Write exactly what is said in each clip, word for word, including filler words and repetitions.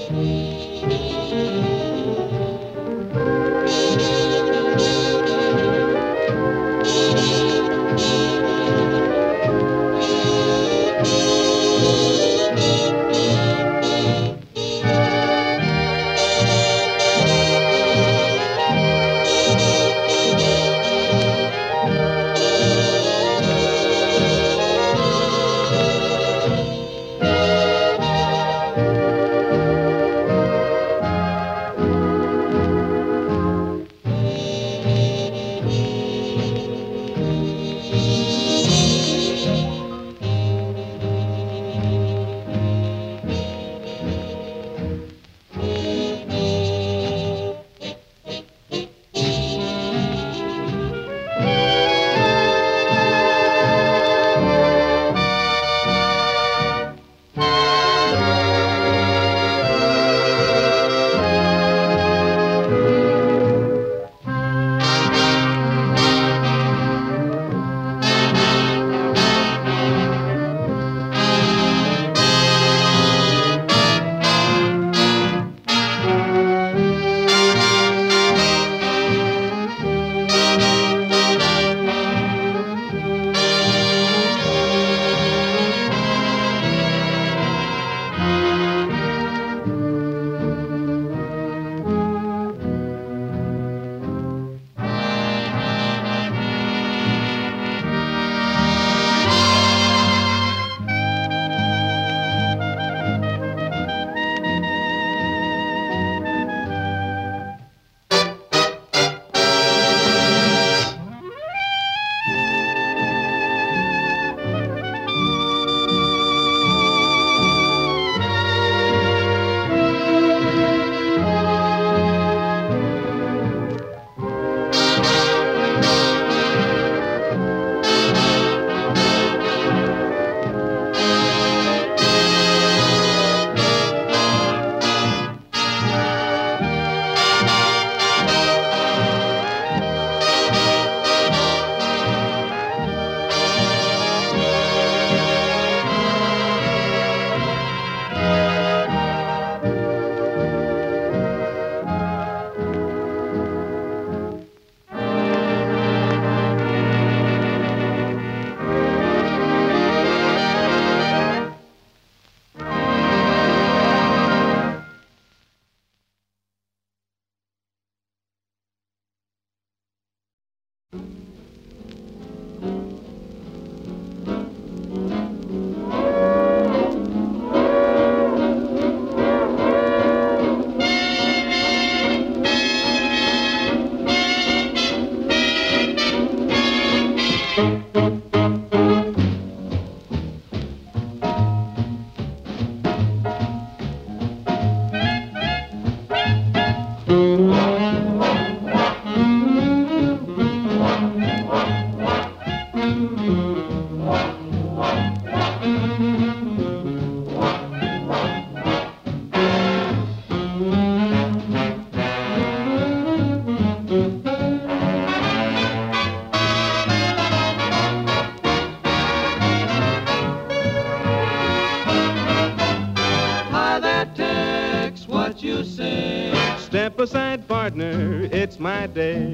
Step aside, partner, it's my day.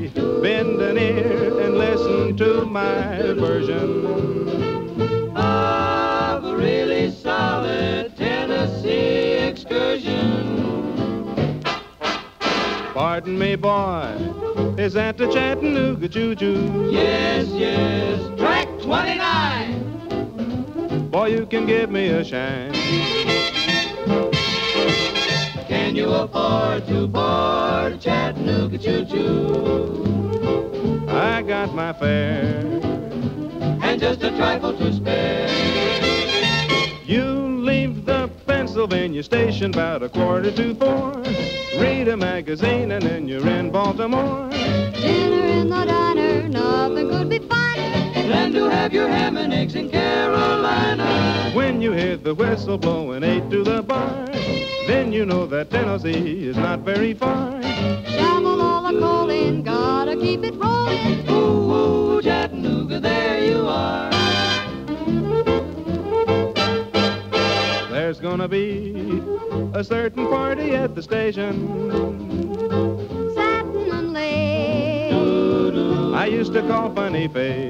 Bend an ear and listen to my version of a really solid Tennessee excursion. Pardon me, boy, is that the Chattanooga Choo-Choo? Yes, yes, track twenty-nine. Boy, you can give me a shine. Can you afford to board Chattanooga Choo-Choo? I got my fare and just a trifle to spare. You leave the Pennsylvania station about a quarter to four. Read a magazine and then you're in Baltimore. Dinner in the diner, nothing could be finer than to have your ham and eggs in Carolina. When you hear the whistle blowing eight to the bar, then you know that Tennessee is not very far. Shovel all the coal in, gotta keep it rolling. Ooh, ooh, Chattanooga, there you are. There's gonna be a certain party at the station. Satin and lace. I used to call Funny Face.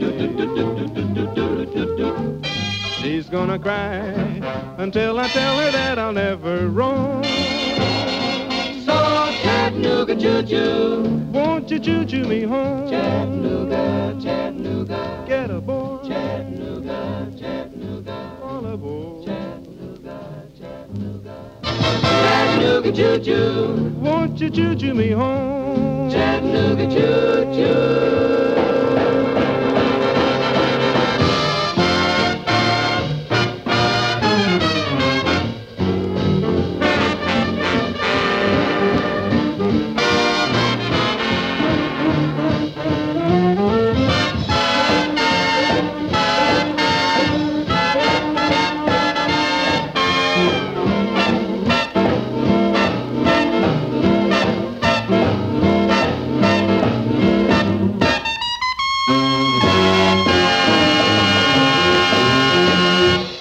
She's gonna cry until I tell her that I'll never roam. So Chattanooga choo-choo, Won't you choo-choo me home? Chattanooga, Chattanooga, Get aboard, Chattanooga, Chattanooga, all aboard. Chattanooga, Chattanooga, Chattanooga choo-choo, Won't you choo-choo me home? Chattanooga choo-choo.